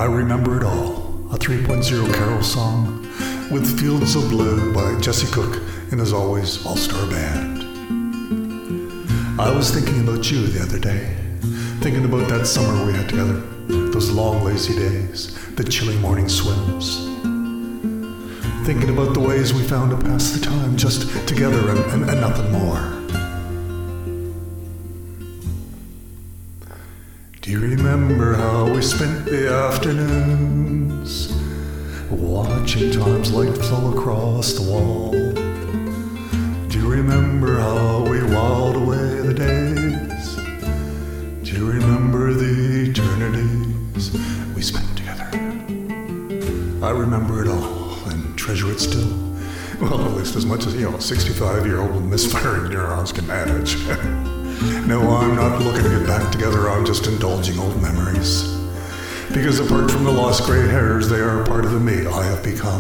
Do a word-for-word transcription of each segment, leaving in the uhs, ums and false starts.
Remember It All, a three point oh carol song with Fields of Blue by Jesse Cook and his always all-star band. I was thinking about you the other day, thinking about that summer we had together, those long lazy days, the chilly morning swims. Thinking about the ways we found to pass the time just together and, and, and nothing more. Do you remember how we spent the afternoons watching time's light flow across the wall? Do you remember how we whiled away the days? Do you remember the eternities we spent together? I remember it all and treasure it still. Well, at least as much as, you know, a sixty-five-year-old with misfiring neurons can manage. No, I'm not looking to get back together, I'm just indulging old memories. Because apart from the lost gray hairs, they are part of the me I have become.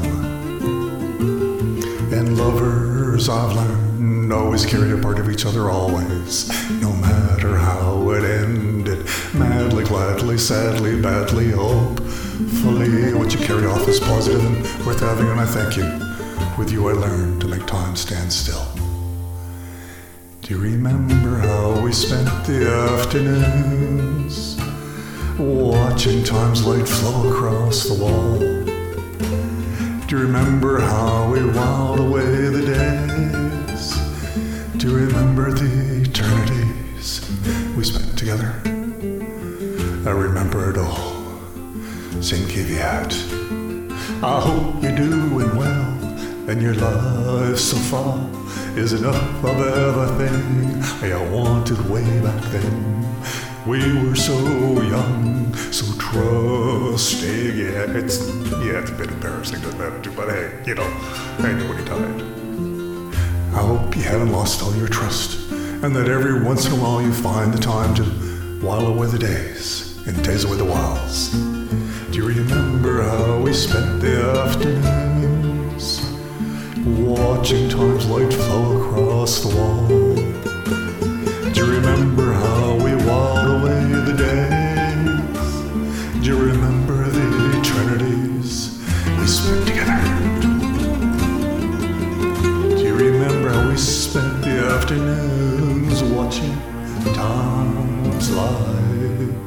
And lovers, I've learned, always carry a part of each other always. No matter how it ended, madly, gladly, sadly, badly, hopefully, what you carry off is positive and worth having, and I thank you. With you I learned to make time stand still. Do you remember how we spent the afternoons watching time's light flow across the wall? Do you remember how we whiled away the days? Do you remember the eternities we spent together? I remember it all. Sing caveat. I hope you're doing well and your life so far is enough of everything I wanted way back then. We were so young, so trusting. Yeah, it's yeah, it's a bit embarrassing to admit to, but hey, you know, I knew when he died. I hope you haven't lost all your trust, and that every once in a while you find the time to while away the days and days away the whiles. Do you remember how we spent the afternoons watching time's light flow across the wall? Do you remember how we whiled away the days? Do you remember the eternities we spent together? Do you remember how we spent the afternoons watching time's light